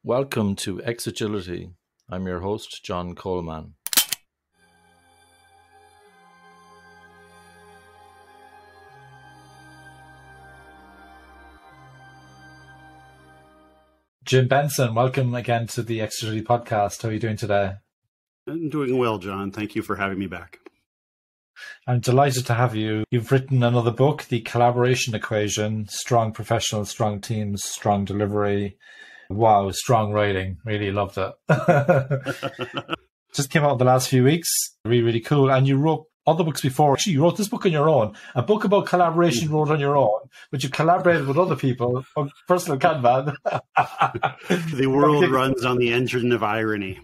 Welcome to X-Agility. I'm your host, John Coleman. Jim Benson, welcome again to the X-Agility podcast. How are you doing today? I'm doing well, John. Thank you for having me back. I'm delighted to have you. You've written another book, The Collaboration Equation, Strong Professionals, Strong Teams, Strong Delivery. Wow, strong writing. Really loved it. Just came out in the last few weeks. Really, really cool. And you wrote other books before. Actually, you wrote this book on your own. A book about collaboration you wrote on your own, but you collaborated with other people on personal Kanban. The world runs on the engine of irony.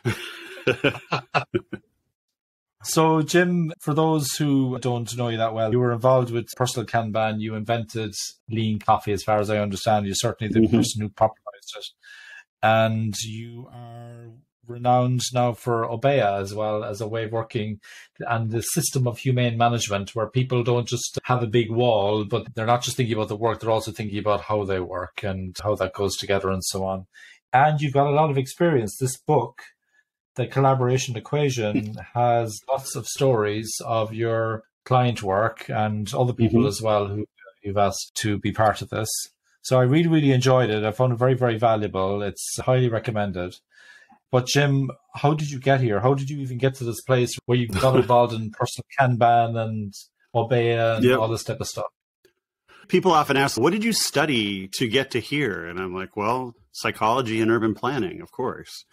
So, Jim, for those who don't know you that well, you were involved with personal Kanban. You invented lean coffee, as far as I understand. You're certainly the person who popularized it. And you are renowned now for Obeya as well as a way of working and the system of humane management where people don't just have a big wall, but they're not just thinking about the work, they're also thinking about how they work and how that goes together and so on. And you've got a lot of experience. This book, The Collaboration Equation, has lots of stories of your client work and other people as well who you've asked to be part of this. So I really, really enjoyed it. I found it very, very valuable. It's highly recommended. But Jim, how did you get here? How did you even get to this place where you got involved in personal Kanban and Obeya and all this type of stuff? People often ask, what did you study to get to here? And I'm like, well, psychology and urban planning, of course,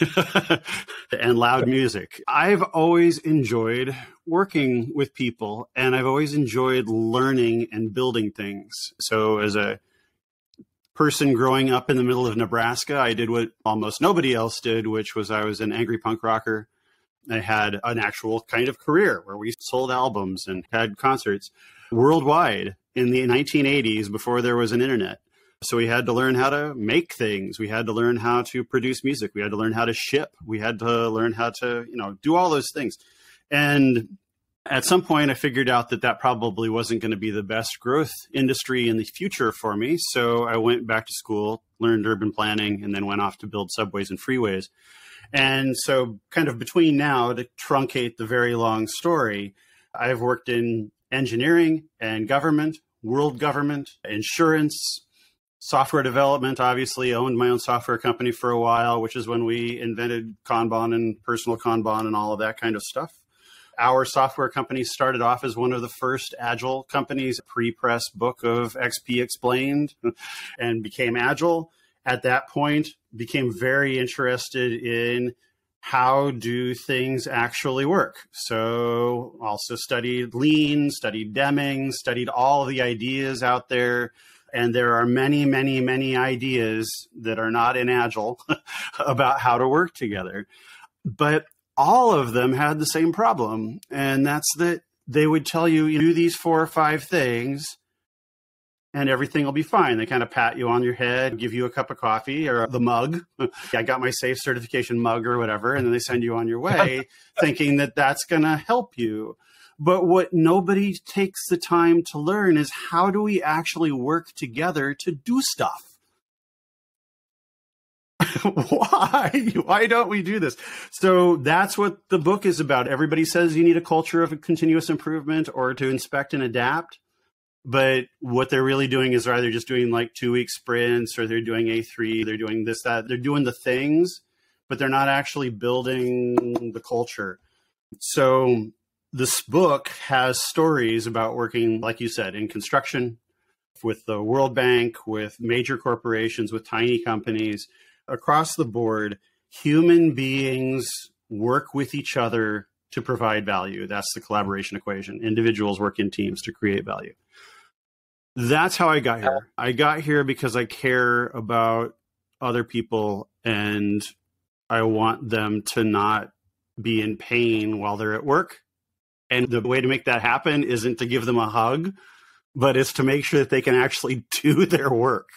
and loud music. I've always enjoyed working with people, and I've always enjoyed learning and building things. So as a person growing up in the middle of Nebraska, I did what almost nobody else did, which was I was an angry punk rocker. I had an actual kind of career where we sold albums and had concerts worldwide in the 1980s before there was an internet. So we had to learn how to make things. We had to learn how to produce music. We had to learn how to ship. We had to learn how to, do all those things. And at some point, I figured out that probably wasn't going to be the best growth industry in the future for me. So I went back to school, learned urban planning, and then went off to build subways and freeways. And so kind of between now, to truncate the very long story, I've worked in engineering and government, world government, insurance, software development. Obviously owned my own software company for a while, which is when we invented Kanban and personal Kanban and all of that kind of stuff. Our software company started off as one of the first Agile companies, pre-press book of XP Explained, and became Agile. At that point, became very interested in how do things actually work. So also studied Lean, studied Deming, studied all of the ideas out there. And there are many, many, many ideas that are not in Agile about how to work together. But all of them had the same problem. And that's that they would tell you, you do these 4 or 5 things and everything will be fine. They kind of pat you on your head, give you a cup of coffee or the mug. I got my SAFe certification mug or whatever. And then they send you on your way thinking that that's going to help you. But what nobody takes the time to learn is how do we actually work together to do stuff? Why don't we do this? So that's what the book is about. Everybody says you need a culture of continuous improvement or to inspect and adapt. But what they're really doing is either just doing like 2-week sprints or they're doing A3, they're doing this, that. They're doing the things, but they're not actually building the culture. So this book has stories about working, like you said, in construction, with the World Bank, with major corporations, with tiny companies. Across the board, human beings work with each other to provide value. That's the collaboration equation. Individuals work in teams to create value. That's how I got here. I got here because I care about other people and I want them to not be in pain while they're at work. And the way to make that happen isn't to give them a hug, but it's to make sure that they can actually do their work.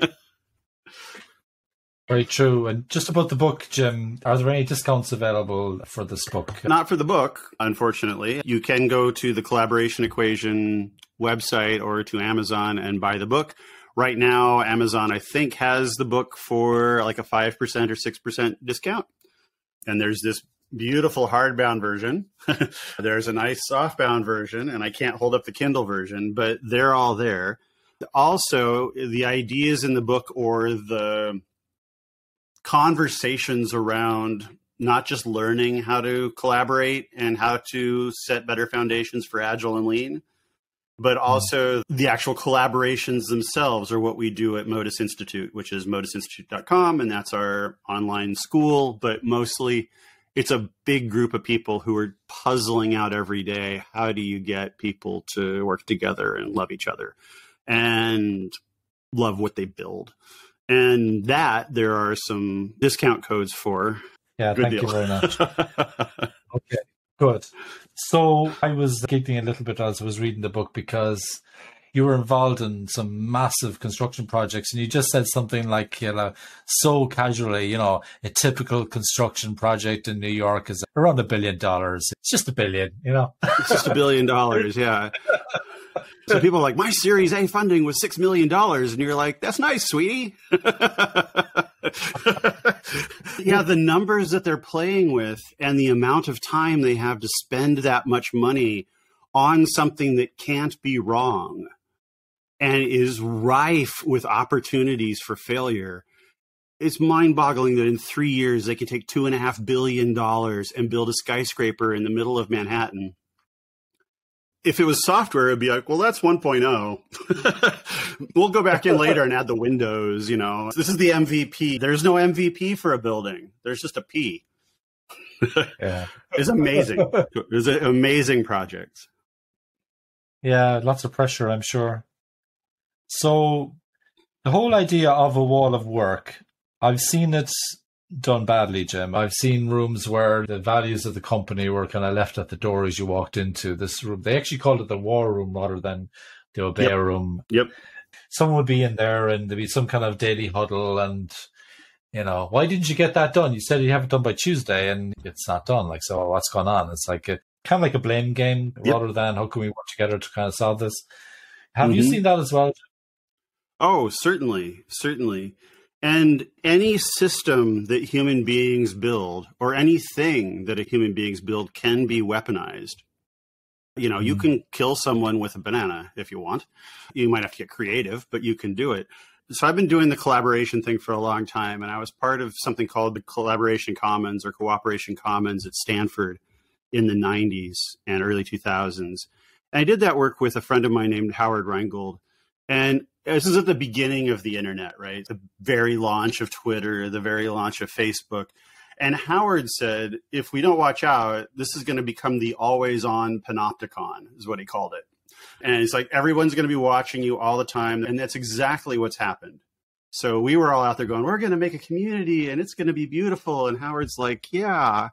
Very true. And just about the book, Jim, are there any discounts available for this book? Not for the book, unfortunately. You can go to the Collaboration Equation website or to Amazon and buy the book. Right now, Amazon, I think, has the book for like a 5% or 6% discount. And there's this beautiful hardbound version. There's a nice softbound version, and I can't hold up the Kindle version, but they're all there. Also, the ideas in the book or the conversations around not just learning how to collaborate and how to set better foundations for Agile and Lean, but also the actual collaborations themselves are what we do at Modus Institute, which is modusinstitute.com, and that's our online school. But mostly it's a big group of people who are puzzling out every day, how do you get people to work together and love each other and love what they build? And that there are some discount codes for. Yeah, thank you very much. Okay, good. So I was giggling a little bit as I was reading the book because you were involved in some massive construction projects, and you just said something like, so casually, a typical construction project in New York is around $1 billion. It's just $1 billion, It's just $1 billion, yeah. So people are like, my Series A funding was $6 million. And you're like, that's nice, sweetie. Yeah, the numbers that they're playing with and the amount of time they have to spend that much money on something that can't be wrong and is rife with opportunities for failure. It's mind-boggling that in 3 years they can take $2.5 billion and build a skyscraper in the middle of Manhattan. If it was software, it'd be like, well, that's 1.0. We'll go back in later and add the windows, This is the MVP. There's no MVP for a building. There's just a P. Yeah. It's amazing. It's an amazing project. Yeah, lots of pressure, I'm sure. So the whole idea of a wall of work, I've seen it done badly, Jim. I've seen rooms where the values of the company were kind of left at the door as you walked into this room. They actually called it the war room rather than the Obeya room. Yep. Someone would be in there and there'd be some kind of daily huddle and, why didn't you get that done? You said you have it done by Tuesday and it's not done. Like, so what's going on? It's like kind of like a blame game rather than how can we work together to kind of solve this? Have you seen that as well? Oh, certainly. Certainly. And any system that human beings build or anything that a human beings build can be weaponized. You can kill someone with a banana if you want. You might have to get creative, but you can do it. So I've been doing the collaboration thing for a long time, and I was part of something called the Collaboration Commons or Cooperation Commons at Stanford in the 90s and early 2000s. And I did that work with a friend of mine named Howard Rheingold. And this is at the beginning of the internet, right? The very launch of Twitter, the very launch of Facebook. And Howard said, if we don't watch out, this is going to become the always on panopticon, is what he called it. And it's like, everyone's going to be watching you all the time. And that's exactly what's happened. So we were all out there going, we're going to make a community and it's going to be beautiful. And Howard's like, yeah,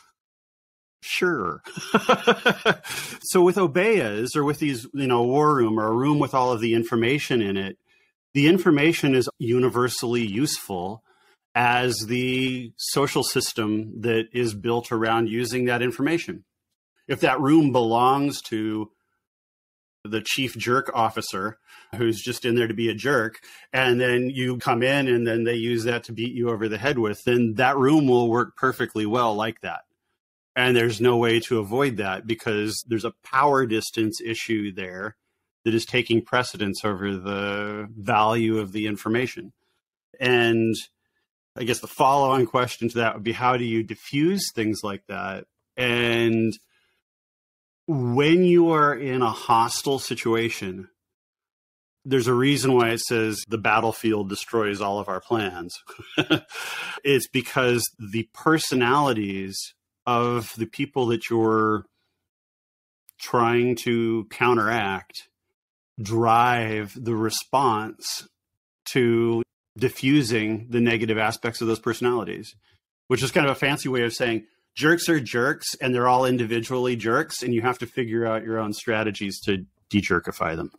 sure. So with Obeyas or with these, war room or a room with all of the information in it, the information is universally useful as the social system that is built around using that information. If that room belongs to the chief jerk officer who's just in there to be a jerk, and then you come in and then they use that to beat you over the head with, then that room will work perfectly well like that. And there's no way to avoid that because there's a power distance issue there that is taking precedence over the value of the information. And I guess the follow-on question to that would be, how do you diffuse things like that? And when you are in a hostile situation, there's a reason why it says the battlefield destroys all of our plans. It's because the personalities of the people that you're trying to counteract drive the response to diffusing the negative aspects of those personalities, which is kind of a fancy way of saying jerks are jerks and they're all individually jerks, and you have to figure out your own strategies to de-jerkify them.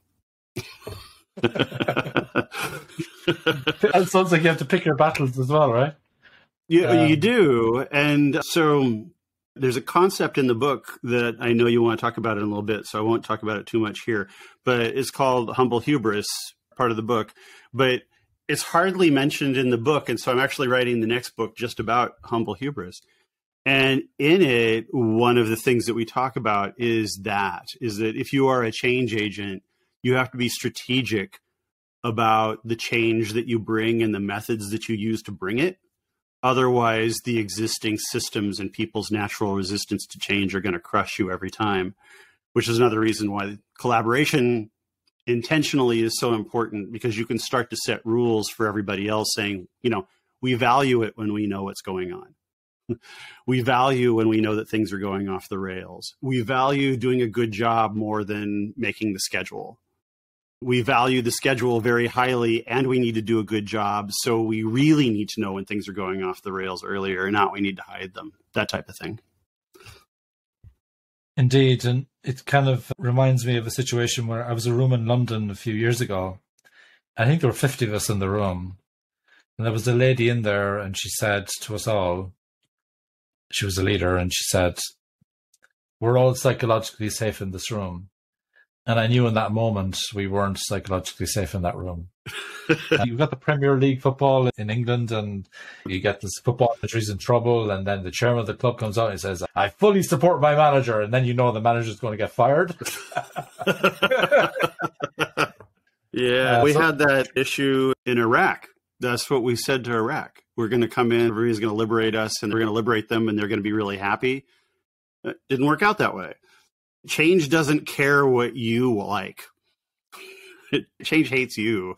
It sounds like you have to pick your battles as well, right? You do. And so there's a concept in the book that I know you want to talk about in a little bit, so I won't talk about it too much here, but it's called humble hubris. part of the book, but it's hardly mentioned in the book. And so I'm actually writing the next book just about humble hubris. And in it, one of the things that we talk about is that if you are a change agent, you have to be strategic about the change that you bring and the methods that you use to bring it. Otherwise, the existing systems and people's natural resistance to change are going to crush you every time, which is another reason why collaboration intentionally is so important, because you can start to set rules for everybody else saying, we value it when we know what's going on. We value when we know that things are going off the rails. We value doing a good job more than making the schedule. We value the schedule very highly, and we need to do a good job. So we really need to know when things are going off the rails earlier, and not we need to hide them, that type of thing. Indeed. And it kind of reminds me of a situation where I was in a room in London a few years ago. I think there were 50 of us in the room. And there was a lady in there, and she said to us all, she was a leader, and she said, "We're all psychologically safe in this room." And I knew in that moment we weren't psychologically safe in that room. You've got the Premier League football in England, and you get this football country's in trouble, and then the chairman of the club comes out and says, "I fully support my manager," and then you know the manager's going to get fired. Yeah, we had that issue in Iraq. That's what we said to Iraq. We're going to come in, everybody's going to liberate us, and we're going to liberate them, and they're going to be really happy. It didn't work out that way. Change doesn't care what you like. Change hates you.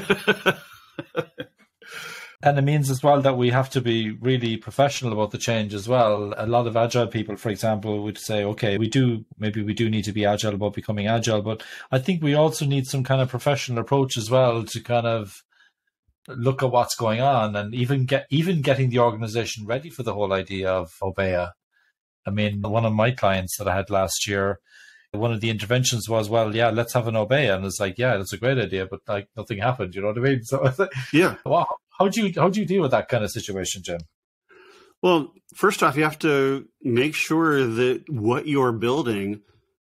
And it means as well that we have to be really professional about the change as well. A lot of agile people, for example, would say, okay, we do need to be agile about becoming agile, but I think we also need some kind of professional approach as well to kind of look at what's going on, and even getting the organization ready for the whole idea of Obeya. I mean, one of my clients that I had last year, one of the interventions was, well, yeah, let's have an Obeya. And it's like, yeah, that's a great idea, but like nothing happened. You know what I mean? So yeah. Well, how do you deal with that kind of situation, Jim? Well, first off, you have to make sure that what you're building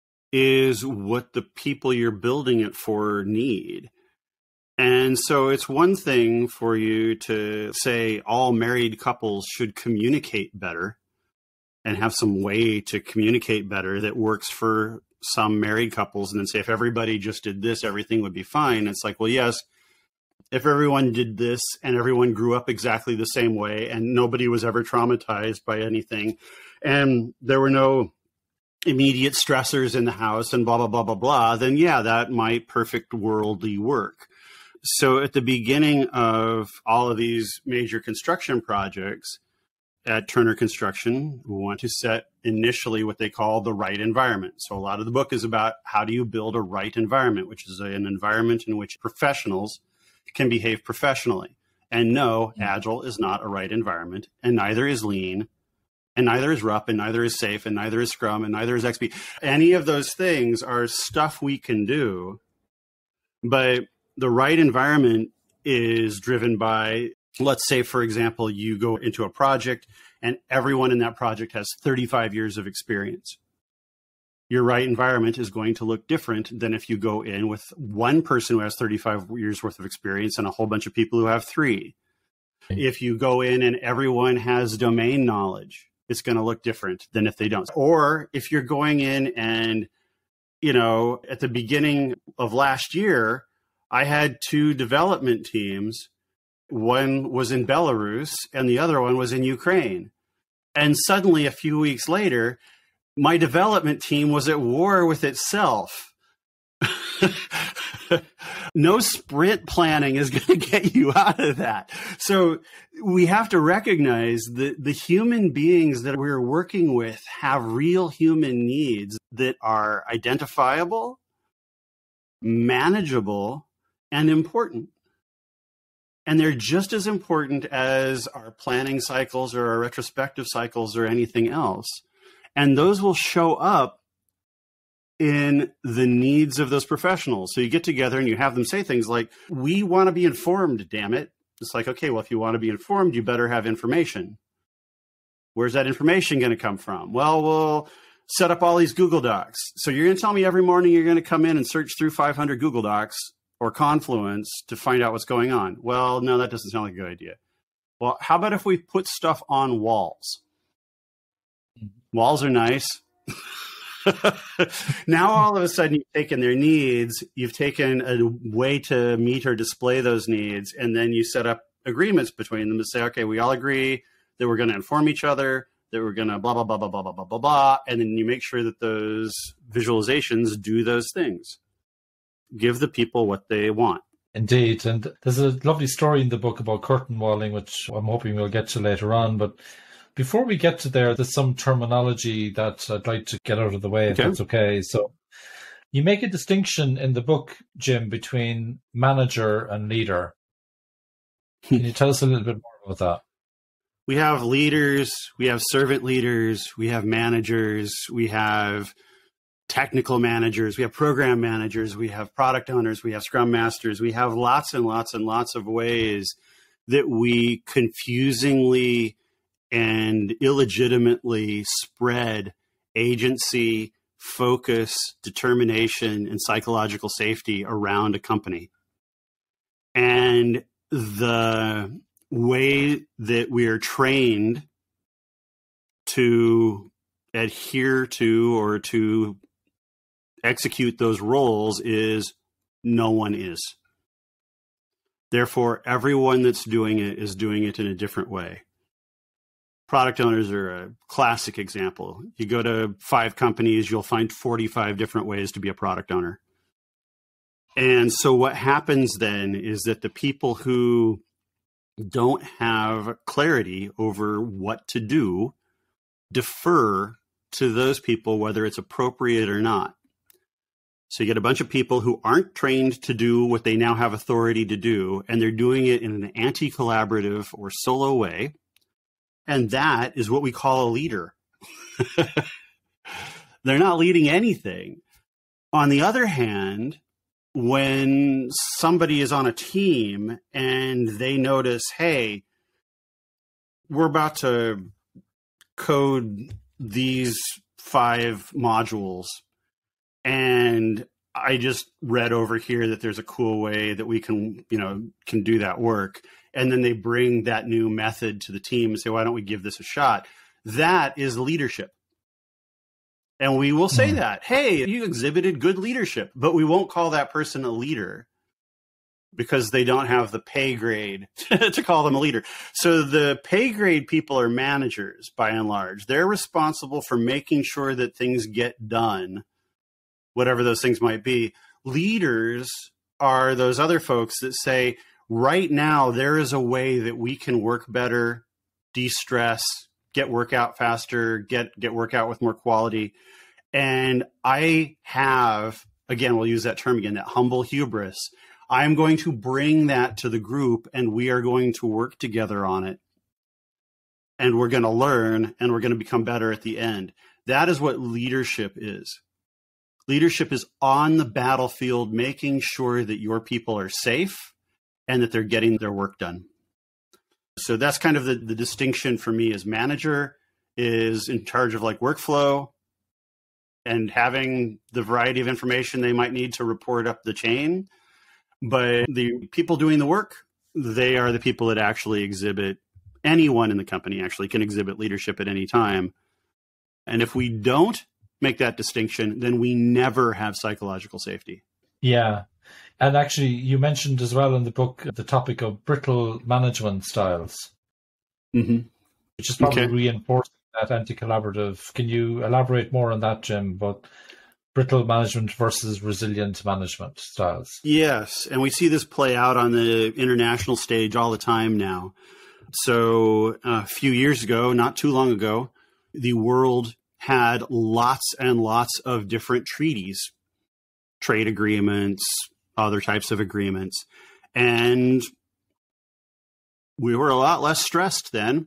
is what the people you're building it for need. And so it's one thing for you to say all married couples should communicate better and have some way to communicate better that works for some married couples, and then say, if everybody just did this, everything would be fine. It's like, well, yes, if everyone did this and everyone grew up exactly the same way and nobody was ever traumatized by anything and there were no immediate stressors in the house and blah, blah, blah, blah, blah, then yeah, that might perfect worldly work. So at the beginning of all of these major construction projects at Turner Construction, we want to set initially what they call the right environment. So a lot of the book is about how do you build a right environment, which is an environment in which professionals can behave professionally. And no, Agile is not a right environment, and neither is Lean, and neither is RUP, and neither is Safe, and neither is Scrum, and neither is XP. Any of those things are stuff we can do, but the right environment is driven by, let's say, for example, you go into a project and everyone in that project has 35 years of experience. Your right environment is going to look different than if you go in with one person who has 35 years worth of experience and a whole bunch of people who have 3. If you go in and everyone has domain knowledge, it's going to look different than if they don't. Or if you're going in and, at the beginning of last year, I had 2 development teams. One was in Belarus and the other one was in Ukraine. And suddenly, a few weeks later, my development team was at war with itself. No sprint planning is going to get you out of that. So we have to recognize that the human beings that we're working with have real human needs that are identifiable, manageable, and important. And they're just as important as our planning cycles or our retrospective cycles or anything else. And those will show up in the needs of those professionals. So you get together and you have them say things like, we want to be informed, damn it. It's like, okay, well, if you want to be informed, you better have information. Where's that information going to come from? Well, we'll set up all these Google Docs. So you're going to tell me every morning you're going to come in and search through 500 Google Docs, or Confluence to find out what's going on. Well, no, that doesn't sound like a good idea. Well, how about if we put stuff on walls? Walls are nice. Now, all of a sudden, you've taken their needs, you've taken a way to meet or display those needs, and then you set up agreements between them to say, okay, we all agree that we're going to inform each other, that we're going to blah, blah, blah, blah, blah, blah, blah, blah, blah, and then you make sure that those visualizations do those things. Give the people what they want. Indeed. And there's a lovely story in the book about curtain walling, which I'm hoping we'll get to later on. But before we get to there, there's some terminology that I'd like to get out of the way, if that's okay. So you make a distinction in the book, Jim, between manager and leader. Can you tell us a little bit more about that? We have leaders, we have servant leaders, we have managers, we have technical managers, we have program managers, we have product owners, we have scrum masters. We have lots and lots and lots of ways that we confusingly and illegitimately spread agency, focus, determination, and psychological safety around a company. And the way that we are trained to adhere to or to execute those roles is no one is. Therefore, everyone that's doing it is doing it in a different way. Product owners are a classic example. You go to 5 companies, you'll find 45 different ways to be a product owner. And so what happens then is that the people who don't have clarity over what to do defer to those people, whether it's appropriate or not. So you get a bunch of people who aren't trained to do what they now have authority to do, and they're doing it in an anti-collaborative or solo way. And that is what we call a leader. They're not leading anything. On the other hand, when somebody is on a team and they notice, hey, we're about to code these 5 modules, and I just read over here that there's a cool way that we can do that work. And then they bring that new method to the team and say, why don't we give this a shot? That is leadership. And we will say that, hey, you exhibited good leadership, but we won't call that person a leader because they don't have the pay grade to call them a leader. So the pay grade people are managers by and large. They're responsible for making sure that things get done, whatever those things might be. Leaders are those other folks that say, right now, there is a way that we can work better, de-stress, get work out faster, get work out with more quality. And I have, again, we'll use that term again, that humble hubris. I'm going to bring that to the group, and we are going to work together on it. And we're going to learn, and we're going to become better at the end. That is what leadership is. Leadership is on the battlefield, making sure that your people are safe and that they're getting their work done. So that's kind of the distinction for me as manager is in charge of like workflow and having the variety of information they might need to report up the chain. But the people doing the work, they are the people that actually exhibit, anyone in the company actually can exhibit leadership at any time. And if we don't make that distinction, then we never have psychological safety. Yeah. And actually, you mentioned as well in the book the topic of brittle management styles, which is probably reinforcing that anti-collaborative. Can you elaborate more on that, Jim, about brittle management versus resilient management styles? Yes, and we see this play out on the international stage all the time now. So a few years ago, not too long ago, the world had lots and lots of different treaties, trade agreements, other types of agreements. And we were a lot less stressed then.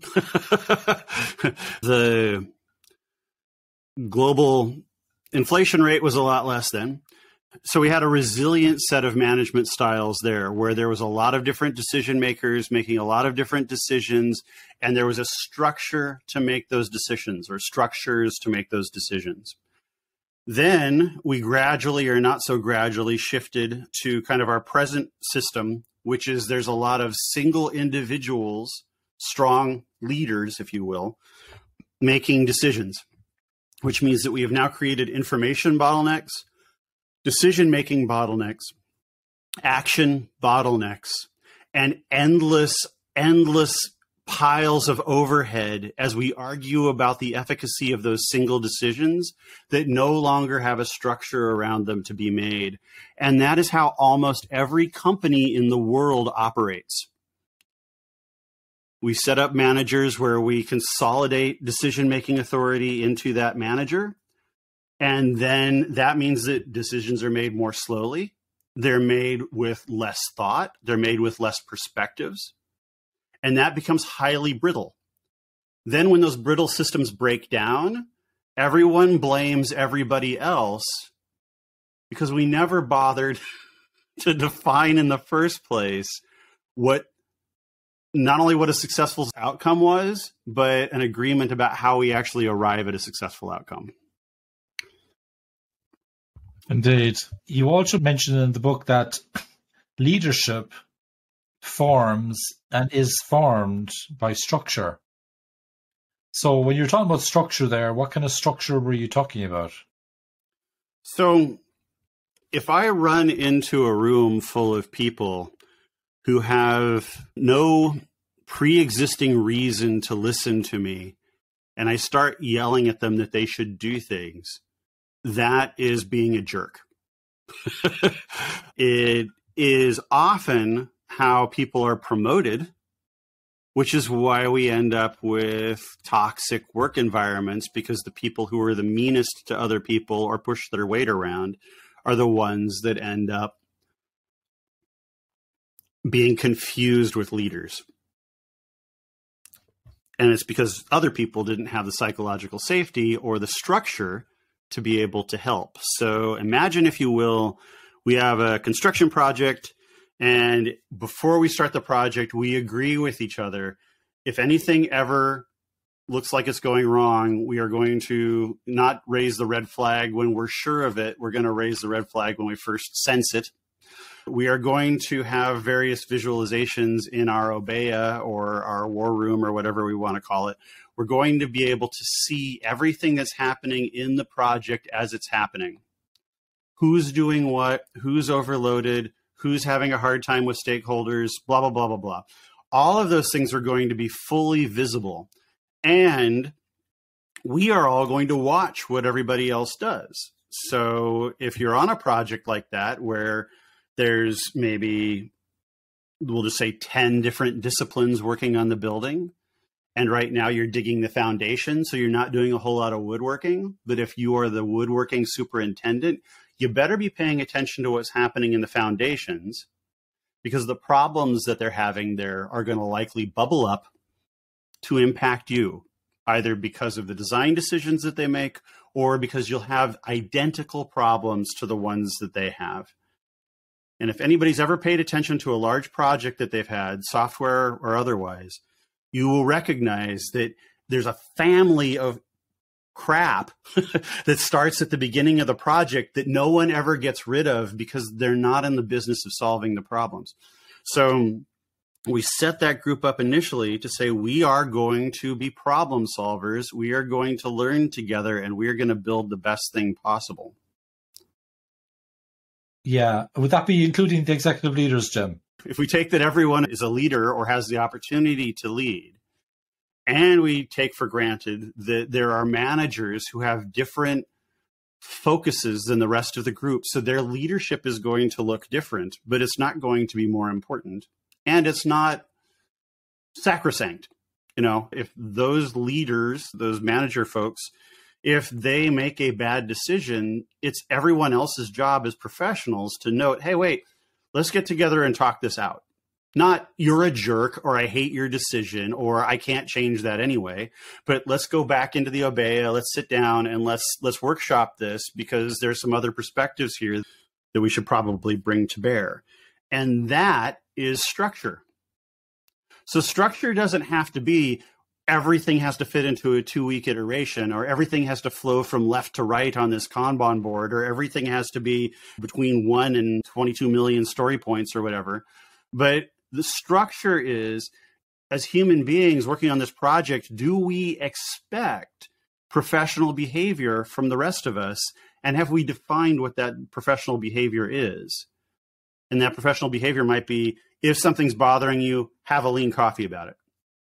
The global inflation rate was a lot less then. So we had a resilient set of management styles there where there was a lot of different decision makers making a lot of different decisions, and there was a structure to make those decisions or structures to make those decisions. Then we gradually, or not so gradually, shifted to kind of our present system, which is there's a lot of single individuals, strong leaders, if you will, making decisions, which means that we have now created information bottlenecks, decision-making bottlenecks, action bottlenecks, and endless piles of overhead as we argue about the efficacy of those single decisions that no longer have a structure around them to be made. And that is how almost every company in the world operates. We set up managers where we consolidate decision-making authority into that manager. And then that means that decisions are made more slowly. They're made with less thought. They're made with less perspectives. And that becomes highly brittle. Then when those brittle systems break down, everyone blames everybody else because we never bothered to define in the first place not only what a successful outcome was, but an agreement about how we actually arrive at a successful outcome. Indeed. You also mentioned in the book that leadership forms and is formed by structure. So when you're talking about structure there, what kind of structure were you talking about? So if I run into a room full of people who have no pre-existing reason to listen to me, and I start yelling at them that they should do things, that is being a jerk. It is often how people are promoted, which is why we end up with toxic work environments, because the people who are the meanest to other people or push their weight around are the ones that end up being confused with leaders. And it's because other people didn't have the psychological safety or the structure to be able to help. So imagine, if you will, we have a construction project, and before we start the project, we agree with each other. If anything ever looks like it's going wrong, we are going to not raise the red flag when we're sure of it. We're going to raise the red flag when we first sense it. We are going to have various visualizations in our Obeya or our war room or whatever we want to call it. We're going to be able to see everything that's happening in the project as it's happening. Who's doing what, who's overloaded, who's having a hard time with stakeholders, blah, blah, blah, blah, blah. All of those things are going to be fully visible. And we are all going to watch what everybody else does. So if you're on a project like that, where there's maybe, we'll just say 10 different disciplines working on the building, and right now you're digging the foundation, so you're not doing a whole lot of woodworking. But if you are the woodworking superintendent, you better be paying attention to what's happening in the foundations, because the problems that they're having there are going to likely bubble up to impact you, either because of the design decisions that they make or because you'll have identical problems to the ones that they have. And if anybody's ever paid attention to a large project that they've had, software or otherwise, you will recognize that there's a family of crap that starts at the beginning of the project that no one ever gets rid of because they're not in the business of solving the problems. So we set that group up initially to say, we are going to be problem solvers. We are going to learn together, and we are going to build the best thing possible. Yeah. Would that be including the executive leaders, Jim? If we take that everyone is a leader or has the opportunity to lead, and we take for granted that there are managers who have different focuses than the rest of the group, so their leadership is going to look different, but it's not going to be more important. And it's not sacrosanct. You know, if those leaders, those manager folks, if they make a bad decision, it's everyone else's job as professionals to note, hey, wait, let's get together and talk this out. Not you're a jerk, or I hate your decision, or I can't change that anyway, but let's go back into the Obeya, let's sit down and let's workshop this, because there's some other perspectives here that we should probably bring to bear. And that is structure. So structure doesn't have to be, everything has to fit into a 2-week iteration, or everything has to flow from left to right on this Kanban board, or everything has to be between 1 and 22 million story points or whatever. But the structure is, as human beings working on this project, do we expect professional behavior from the rest of us? And have we defined what that professional behavior is? And that professional behavior might be, if something's bothering you, have a lean coffee about it.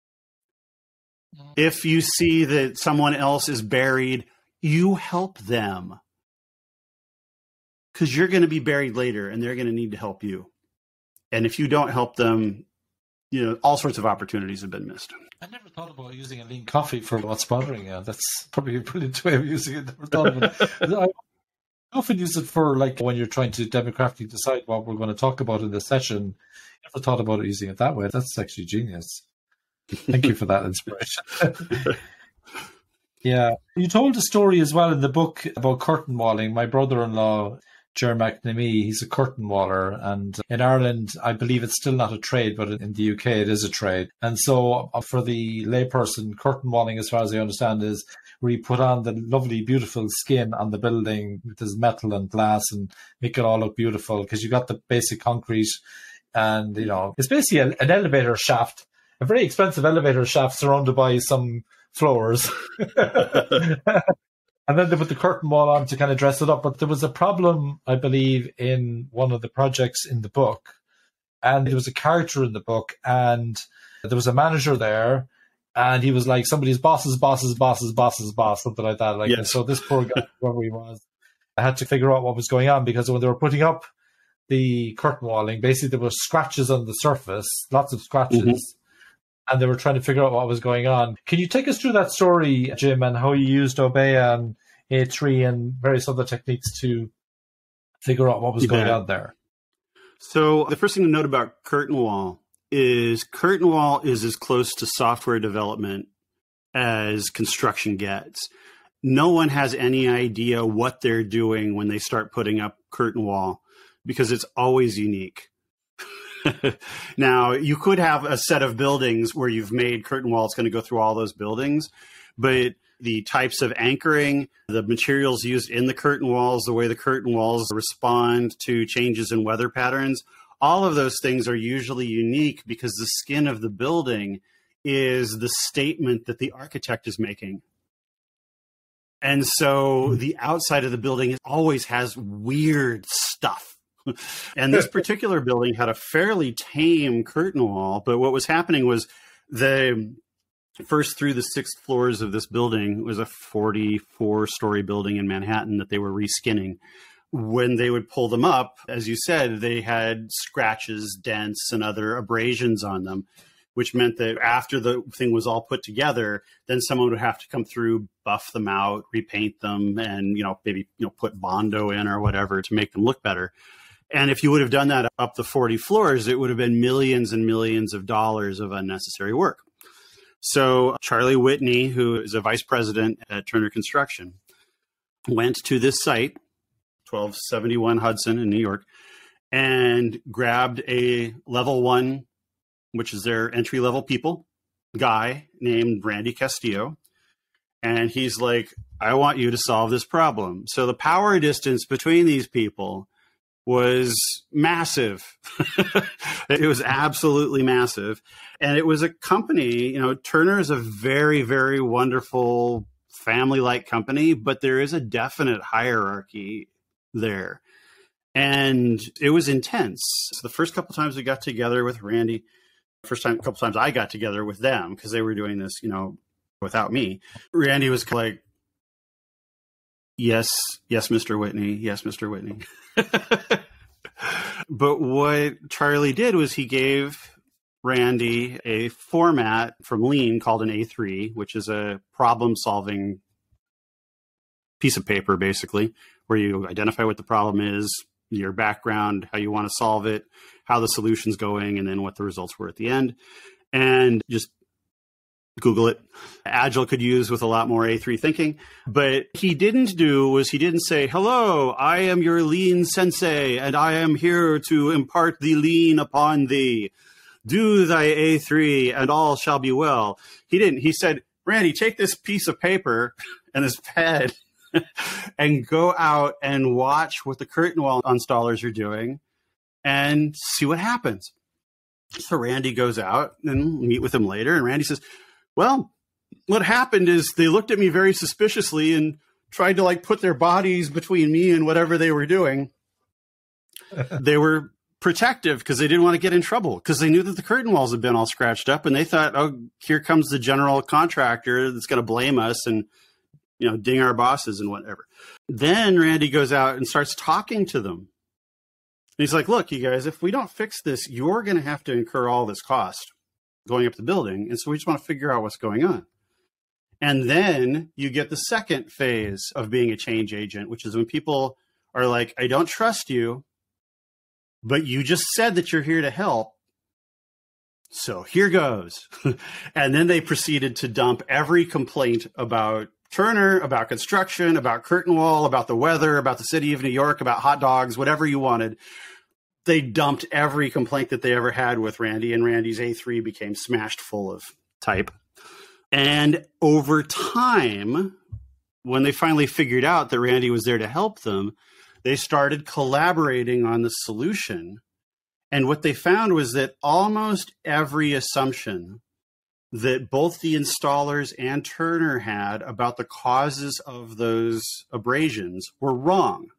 If you see that someone else is buried, you help them. Because you're going to be buried later and they're going to need to help you. And if you don't help them, all sorts of opportunities have been missed. I never thought about using a lean coffee for what's bothering you. That's probably a brilliant way of using it. Never thought of it. I often use it for when you're trying to democratically decide what we're going to talk about in the session. Never thought about using it that way. That's actually genius. Thank you for that inspiration. Yeah. You told a story as well in the book about curtain walling. My brother-in-law, Ger McNamee, he's a curtain waller, and in Ireland, I believe it's still not a trade, but in the UK, it is a trade. And so for the layperson, curtain walling, as far as I understand, is where you put on the lovely, beautiful skin on the building with this metal and glass and make it all look beautiful, because you got the basic concrete, and it's basically an elevator shaft, a very expensive elevator shaft surrounded by some floors. And then they put the curtain wall on to kind of dress it up. But there was a problem, I believe, in one of the projects in the book. And there was a character in the book, and there was a manager there, and he was like somebody's boss's boss's boss's boss's boss, something like that. Yes. And so this poor guy, whoever he was, I had to figure out what was going on, because when they were putting up the curtain walling, basically there were scratches on the surface, lots of scratches. And they were trying to figure out what was going on. Can you take us through that story, Jim, and how you used Obeya and A3 and various other techniques to figure out what was going on there? So the first thing to note about Curtain Wall is as close to software development as construction gets. No one has any idea what they're doing when they start putting up Curtain Wall, because it's always unique. Now, you could have a set of buildings where you've made curtain wall. It's going to go through all those buildings, but the types of anchoring, the materials used in the curtain walls, the way the curtain walls respond to changes in weather patterns, all of those things are usually unique, because the skin of the building is the statement that the architect is making. And so the outside of the building always has weird stuff. And this particular building had a fairly tame curtain wall, but what was happening was the first through the 6th floors of this building was a 44-story building in Manhattan that they were reskinning. When they would pull them up, as you said, they had scratches, dents, and other abrasions on them, which meant that after the thing was all put together, then someone would have to come through, buff them out, repaint them, and maybe put Bondo in or whatever to make them look better. And if you would have done that up the 40 floors, it would have been millions and millions of dollars of unnecessary work. So Charlie Whitney, who is a vice president at Turner Construction, went to this site, 1271 Hudson in New York, and grabbed a level 1, which is their entry-level people, guy named Randy Castillo. And he's like, I want you to solve this problem. So the power distance between these people was massive. It was absolutely massive. And it was a company, Turner is a very, very wonderful family-like company, but there is a definite hierarchy there. And it was intense. So the first couple times we got together with Randy, couple times I got together with them, because they were doing this, without me, Randy was like, yes, Mr. Whitney. Yes, Mr. Whitney. But what Charlie did was he gave Randy a format from Lean called an A3, which is a problem-solving piece of paper, basically, where you identify what the problem is, your background, how you want to solve it, how the solution's going, and then what the results were at the end. And just Google it. Agile could use with a lot more A3 thinking. But he didn't say, hello, I am your lean sensei, and I am here to impart the lean upon thee. do thy A3 and all shall be well. He didn't. He said, Randy, take this piece of paper and this pen and go out and watch what the curtain wall installers are doing and see what happens. So Randy goes out and meet with him later. And Randy says, well, what happened is they looked at me very suspiciously and tried to like put their bodies between me and whatever they were doing. They were protective because they didn't want to get in trouble because they knew that the curtain walls had been all scratched up, and they thought, oh, here comes the general contractor that's going to blame us and, you know, ding our bosses and whatever. Then Randy goes out and starts talking to them. And he's like, look, you guys, if we don't fix this, you're going to have to incur all this cost going up the building. And so we just want to figure out what's going on. And then you get the second phase of being a change agent, which is when people are like, I don't trust you, but you just said that you're here to help. So here goes. And then they proceeded to dump every complaint about Turner, about construction, about curtain wall, about the weather, about the city of New York, about hot dogs, whatever you wanted. They dumped every complaint that they ever had with Randy, and Randy's A3 became smashed full of type. And over time, when they finally figured out that Randy was there to help them, they started collaborating on the solution. And what they found was that almost every assumption that both the installers and Turner had about the causes of those abrasions were wrong.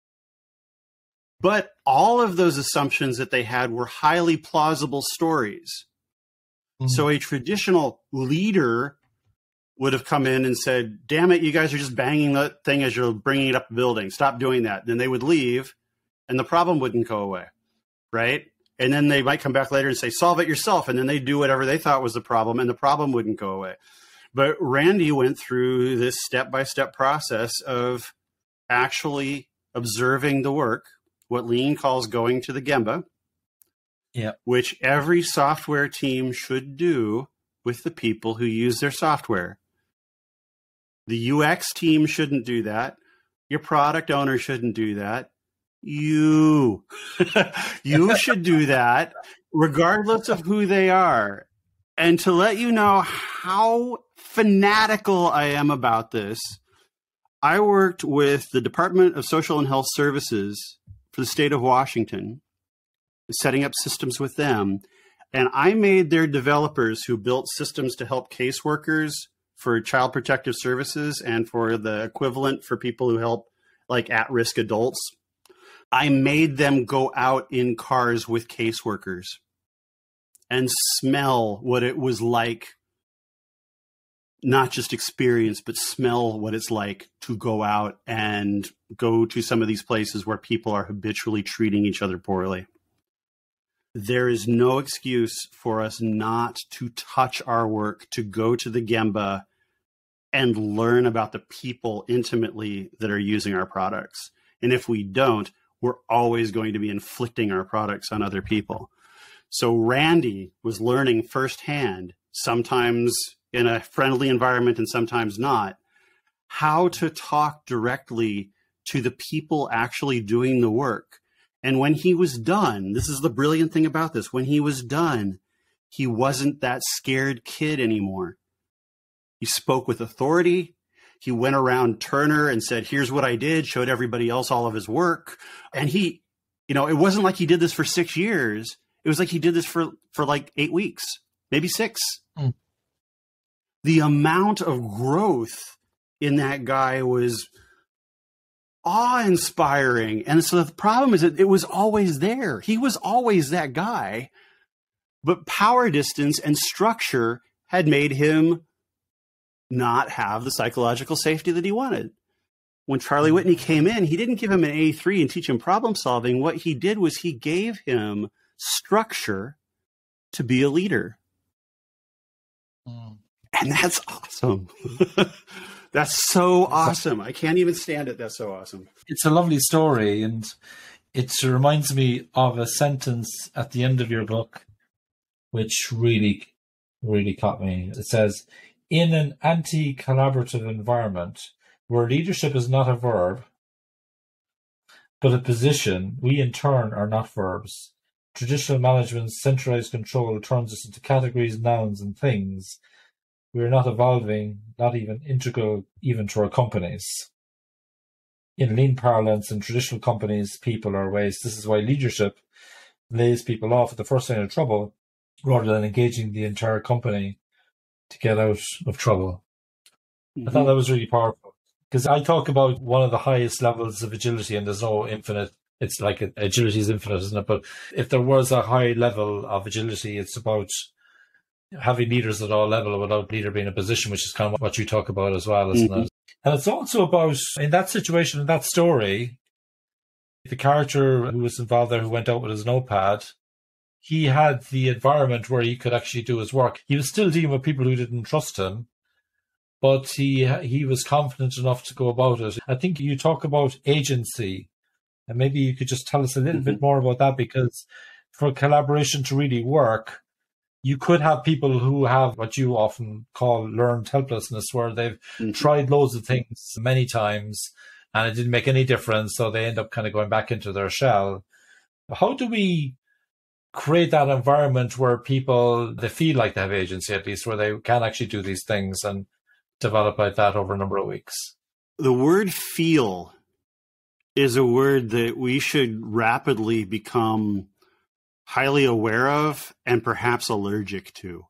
But all of those assumptions that they had were highly plausible stories. So a traditional leader would have come in and said, damn it, you guys are just banging that thing as you're bringing it up the building. Stop doing that. Then they would leave and the problem wouldn't go away, right? And then they might come back later and say, solve it yourself. And then they do whatever they thought was the problem and the problem wouldn't go away. But Randy went through this step-by-step process of actually observing the work, what Lean calls going to the Gemba, which every software team should do with the people who use their software. The UX team shouldn't do that. Your product owner shouldn't do that. You should do that regardless of who they are. And to let you know how fanatical I am about this, I worked with the Department of Social and Health Services for the state of Washington, setting up systems with them. And I made their developers who built systems to help caseworkers for child protective services and for the equivalent for people who help like at-risk adults. I made them go out in cars with caseworkers and smell what it was like, not just experience, but smell what it's like to go out and go to some of these places where people are habitually treating each other poorly. There is no excuse for us not to touch our work, to go to the Gemba and learn about the people intimately that are using our products. And if we don't, we're always going to be inflicting our products on other people. So Randy was learning firsthand, sometimes in a friendly environment and sometimes not, how to talk directly to the people actually doing the work. And when he was done, this is the brilliant thing about this, when he was done, he wasn't that scared kid anymore. He spoke with authority. He went around Turner and said, here's what I did, showed everybody else all of his work. And he, you know, it wasn't like he did this for 6 years. It was like he did this for like 8 weeks, maybe 6. The amount of growth in that guy was awe-inspiring. And so the problem is that it was always there. He was always that guy, but power distance and structure had made him not have the psychological safety that he wanted. When Charlie Whitney came in, he didn't give him an A3 and teach him problem solving. What he did was he gave him structure to be a leader. And that's awesome. That's so awesome. I can't even stand it. That's so awesome. It's a lovely story, and it reminds me of a sentence at the end of your book, which really, really caught me. It says, in an anti-collaborative environment where leadership is not a verb, but a position, we in turn are not verbs. traditional management's centralized control turns us into categories, nouns, and things, we are not evolving, not even integral even to our companies. In lean parlance, in traditional companies, people are waste. This is why leadership lays people off at the first sign of trouble rather than engaging the entire company to get out of trouble. Mm-hmm. I thought that was really powerful because I talk about one of the highest levels of agility, and there's no infinite. It's like agility is infinite, isn't it? But if there was a high level of agility, it's about having leaders at all levels without leader being in a position, which is kind of what you talk about as well, isn't it? And it's also about, in that situation, in that story, the character who was involved there, who went out with his notepad, he had the environment where he could actually do his work. He was still dealing with people who didn't trust him, but he was confident enough to go about it. I think you talk about agency, and maybe you could just tell us a little bit more about that, because for collaboration to really work, you could have people who have what you often call learned helplessness, where they've tried loads of things many times and it didn't make any difference, so they end up kind of going back into their shell. How do we create that environment where people, they feel like they have agency, at least, where they can actually do these things and develop like that over a number of weeks? The word feel is a word that we should rapidly become highly aware of and perhaps allergic to.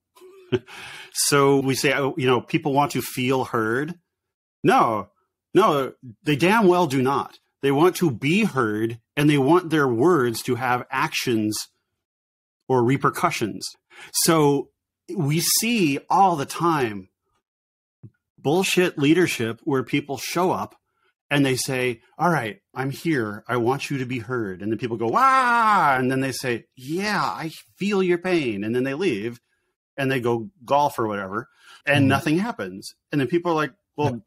So we say, people want to feel heard. No, they damn well do not. They want to be heard, and they want their words to have actions or repercussions. So we see all the time bullshit leadership where people show up and they say, all right, I'm here. I want you to be heard. And then people go, wah! And then they say, yeah, I feel your pain. And then they leave and they go golf or whatever, and nothing happens. And then people are like, well,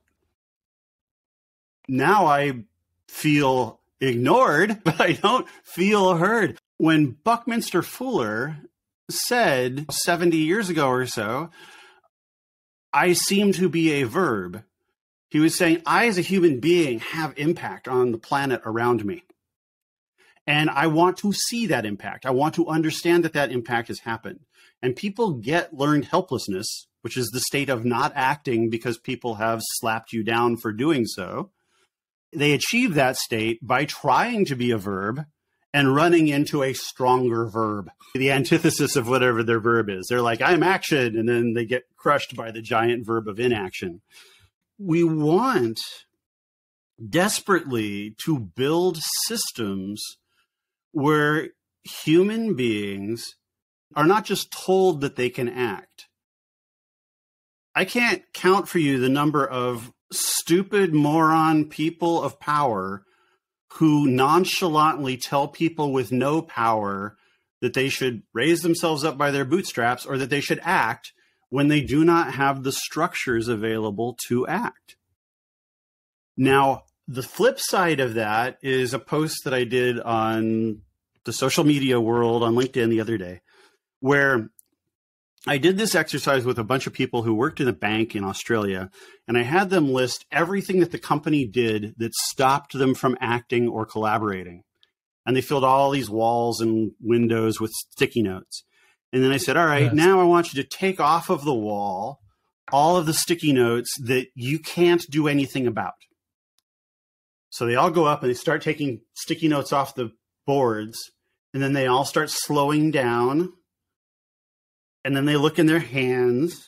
now I feel ignored, but I don't feel heard. When Buckminster Fuller said 70 years ago or so, I seem to be a verb, he was saying, I as a human being have impact on the planet around me. And I want to see that impact. I want to understand that impact has happened. And people get learned helplessness, which is the state of not acting because people have slapped you down for doing so. They achieve that state by trying to be a verb and running into a stronger verb, the antithesis of whatever their verb is. They're like, I'm action, and then they get crushed by the giant verb of inaction. We want desperately to build systems where human beings are not just told that they can act. I can't count for you the number of stupid moron people of power who nonchalantly tell people with no power that they should raise themselves up by their bootstraps or that they should act when they do not have the structures available to act. Now, the flip side of that is a post that I did on the social media world on LinkedIn the other day, where I did this exercise with a bunch of people who worked in a bank in Australia, and I had them list everything that the company did that stopped them from acting or collaborating. And they filled all these walls and windows with sticky notes. And then I said, all right, now I want you to take off of the wall all of the sticky notes that you can't do anything about. So they all go up and they start taking sticky notes off the boards, and then they all start slowing down. And then they look in their hands,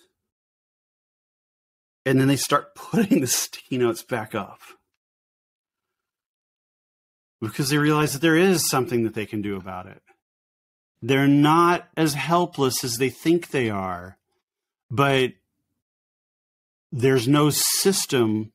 and then they start putting the sticky notes back up. Because they realize that there is something that they can do about it. They're not as helpless as they think they are, but there's no system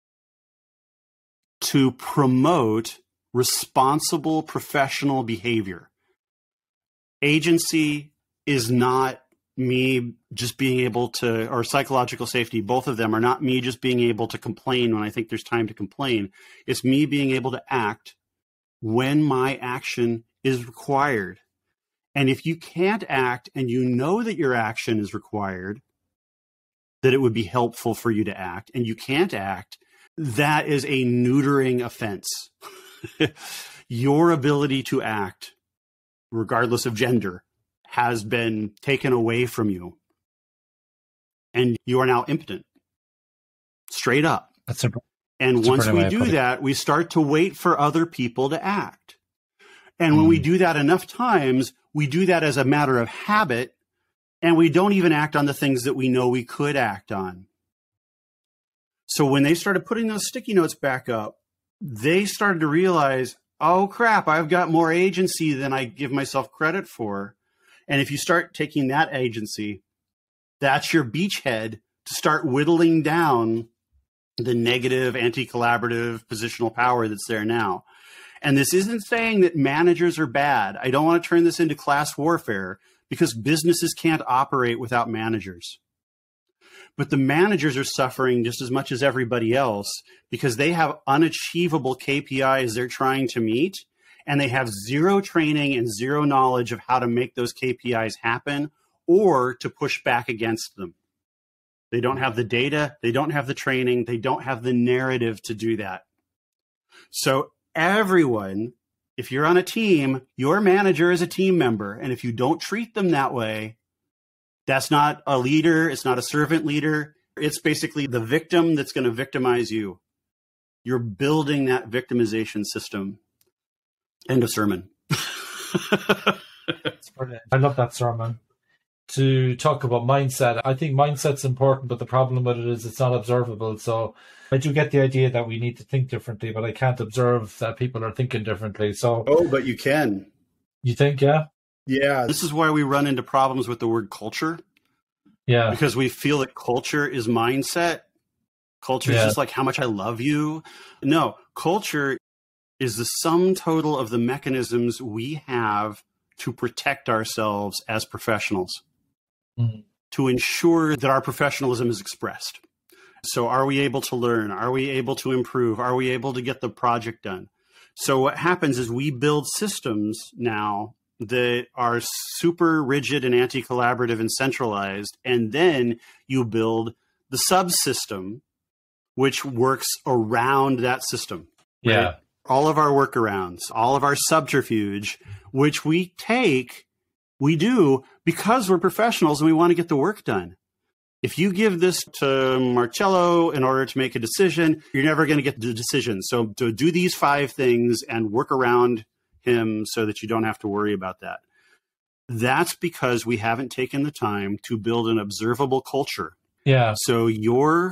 to promote responsible professional behavior. Agency is not me just being able to, or psychological safety, both of them are not me just being able to complain when I think there's time to complain. It's me being able to act when my action is required. And if you can't act and you know that your action is required, that it would be helpful for you to act, and you can't act, that is a neutering offense. Your ability to act regardless of gender, has been taken away from you. And you are now impotent. Straight up. And once we do that, we start to wait for other people to act. And when we do that enough times, we do that as a matter of habit, and we don't even act on the things that we know we could act on. So when they started putting those sticky notes back up, they started to realize, oh crap, I've got more agency than I give myself credit for. And if you start taking that agency, that's your beachhead to start whittling down the negative, anti-collaborative positional power that's there now. And this isn't saying that managers are bad. I don't want to turn this into class warfare, because businesses can't operate without managers. But the managers are suffering just as much as everybody else, because they have unachievable KPIs they're trying to meet, and they have zero training and zero knowledge of how to make those KPIs happen or to push back against them. They don't have the data, they don't have the training, they don't have the narrative to do that. So everyone, if you're on a team, your manager is a team member. And if you don't treat them that way, that's not a leader. It's not a servant leader. It's basically the victim that's going to victimize you. You're building that victimization system. End of sermon. That's brilliant. I love that sermon. To talk about mindset, I think mindset's important, but the problem with it is it's not observable. So I do get the idea that we need to think differently, but I can't observe that people are thinking differently. So, but you can. You think, yeah? Yeah. This is why we run into problems with the word culture. Yeah. Because we feel that culture is mindset. Culture is just like how much I love you. No, culture is the sum total of the mechanisms we have to protect ourselves as professionals, to ensure that our professionalism is expressed. So are we able to learn? Are we able to improve? Are we able to get the project done? So what happens is we build systems now that are super rigid and anti-collaborative and centralized. And then you build the subsystem, which works around that system. Right? Yeah. All of our workarounds, all of our subterfuge, which we do because we're professionals and we want to get the work done. If you give this to Marcello in order to make a decision, you're never going to get the decision. So to do these 5 things and work around him so that you don't have to worry about that. That's because we haven't taken the time to build an observable culture. Yeah. So your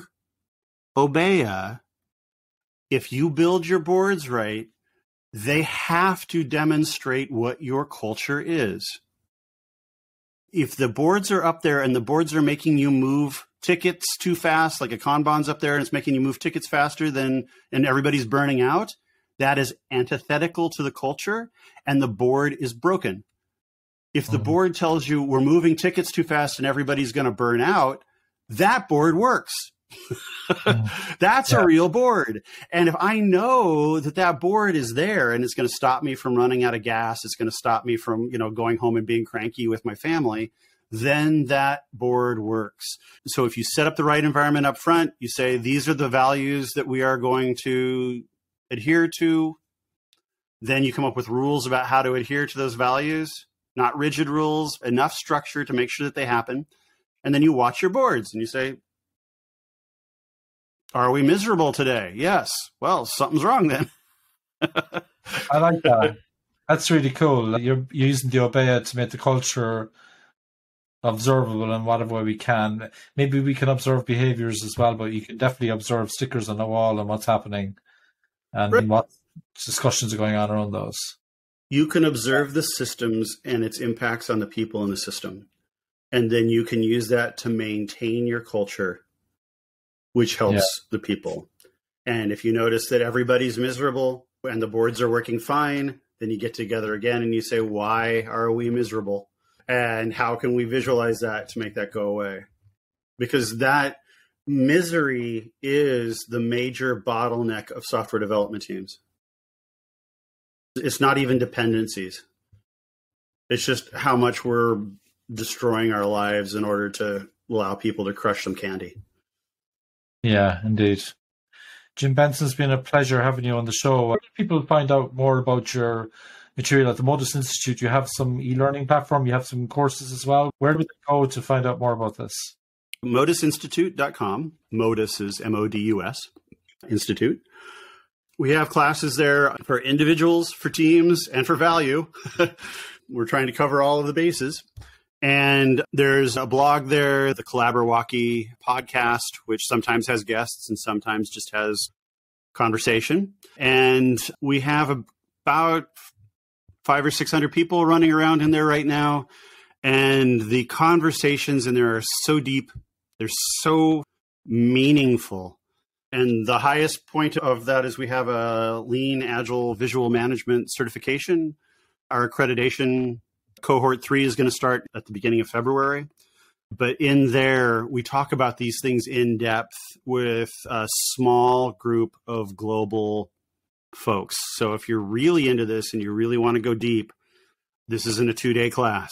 Obeya, if you build your boards right, they have to demonstrate what your culture is. If the boards are up there and the boards are making you move tickets too fast, like a Kanban's up there and it's making you move tickets faster and everybody's burning out, that is antithetical to the culture and the board is broken. If the board tells you we're moving tickets too fast and everybody's going to burn out, that board works. That's a real board. And if I know that that board is there and it's going to stop me from running out of gas, it's going to stop me from, going home and being cranky with my family, then that board works. So if you set up the right environment up front, you say, these are the values that we are going to adhere to. Then you come up with rules about how to adhere to those values, not rigid rules, enough structure to make sure that they happen. And then you watch your boards and you say, are we miserable today? Yes. Well, something's wrong then. I like that. That's really cool. You're using the Obeya to make the culture observable in whatever way we can. Maybe we can observe behaviors as well, but you can definitely observe stickers on the wall and what's happening and what discussions are going on around those. You can observe the systems and its impacts on the people in the system. And then you can use that to maintain your culture, which helps the people. And if you notice that everybody's miserable and the boards are working fine, then you get together again and you say, why are we miserable? And how can we visualize that to make that go away? Because that misery is the major bottleneck of software development teams. It's not even dependencies. It's just how much we're destroying our lives in order to allow people to crush some candy. Yeah, indeed. Jim Benson, it's been a pleasure having you on the show. Where do people find out more about your material at the Modus Institute. You have some e-learning platform. You have some courses as well. Where do they go to find out more about this? Modusinstitute.com. Modus is MODUS, Institute. We have classes there for individuals, for teams, and for value. We're trying to cover all of the bases. And there's a blog there, the Collaborwalkie podcast, which sometimes has guests and sometimes just has conversation. And we have about 500 or 600 people running around in there right now. And the conversations in there are so deep. They're so meaningful. And the highest point of that is we have a Lean Agile Visual Management certification. Our accreditation cohort 3 is going to start at the beginning of February. But in there, we talk about these things in depth with a small group of global folks. So if you're really into this and you really want to go deep, this isn't a 2-day class.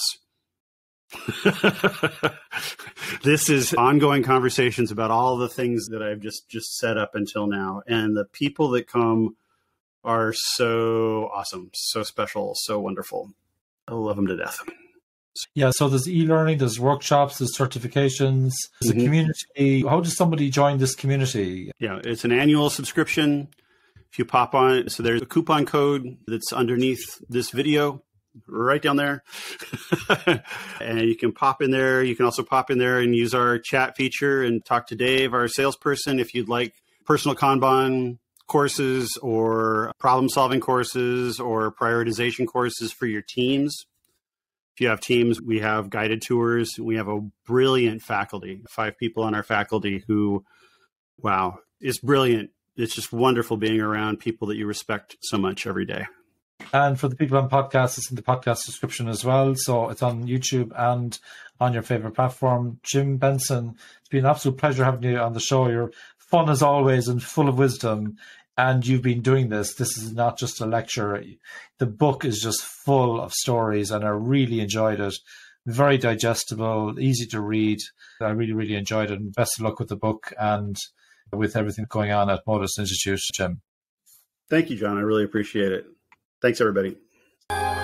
This is ongoing conversations about all the things that I've just set up until now. And the people that come are so awesome, so special, so wonderful. I love them to death. Yeah, so there's e-learning, there's workshops, there's certifications, there's a community. How does somebody join this community? Yeah, it's an annual subscription. If you pop on it, so there's a coupon code that's underneath this video, right down there. And you can pop in there. You can also pop in there and use our chat feature and talk to Dave, our salesperson, if you'd like personal Kanban courses or problem-solving courses or prioritization courses for your teams. If you have teams, we have guided tours. We have a brilliant faculty, 5 people on our faculty who, wow, it's brilliant. It's just wonderful being around people that you respect so much every day. And for the people on podcasts, it's in the podcast description as well. So it's on YouTube and on your favorite platform. Jim Benson, it's been an absolute pleasure having you on the show. You're fun as always and full of wisdom. And you've been doing this. This is not just a lecture. The book is just full of stories and I really enjoyed it. Very digestible, easy to read. I really, really enjoyed it. And best of luck with the book and with everything going on at Modus Institute, Jim. Thank you, John. I really appreciate it. Thanks, everybody.